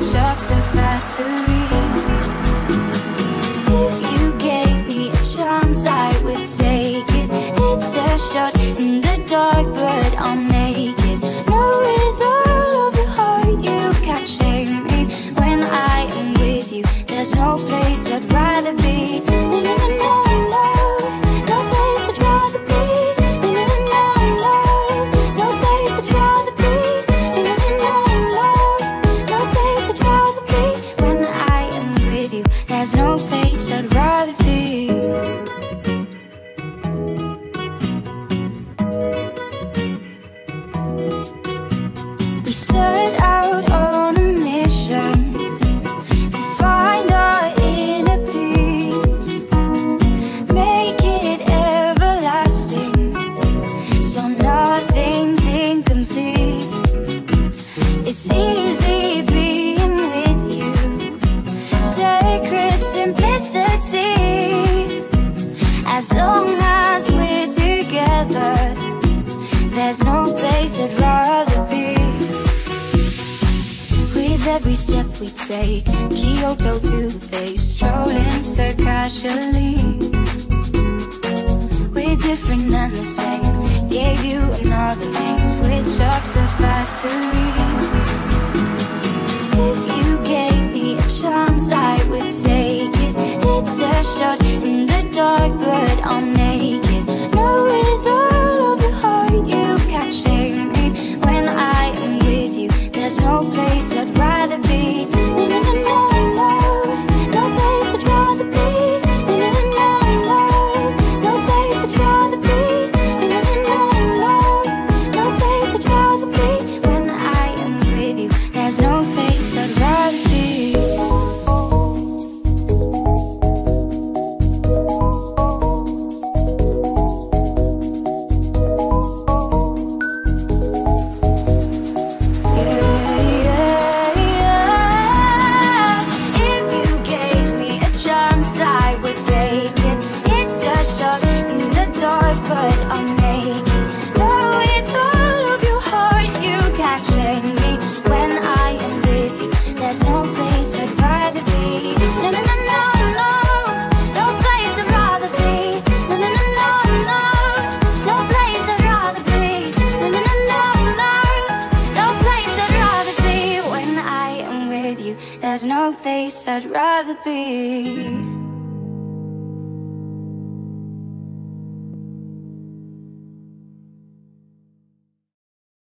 switch up the batteries. If you gave me a chance, I would take it. It's a shot in the dark, but I'll make it. Know with all of your heart you catching me. When I am with you, there's no place I'd rather be. No place I'd rather be. No place I'd rather be. No place I'd rather be. When I am with you, there's no place I'd rather be. We set out on a mission to find our inner peace, make it everlasting, so nothing's incomplete. It's easy being with you, sacred simplicity. As long as we're together, there's no place I'd rather be. With every step we take, Kyoto to Bay, strolling so casually. We're different and the same. Gave you another name, switch up the battery. If you gave me a chance, I would take it. It's a shot in the dark, but I'll make it. Know with all of your heart you catching me. When I am with you, there's no place I'd rather be. No place I'd rather be. No place I'd rather be. No place I'd rather be. When I am with you, there's no place I'd rather be. If you gave me a chance, I would take it. It's a shot in the dark, but I'll make it. Know with all of your heart you catching me. When I am with you, there's no place I'd rather be. No, no, no, no, no. No place I'd rather be. No, no, no, no, no. No place I'd rather be. No, no, no, no, no. No place I'd rather be. When I am with you, there's no place I'd rather be.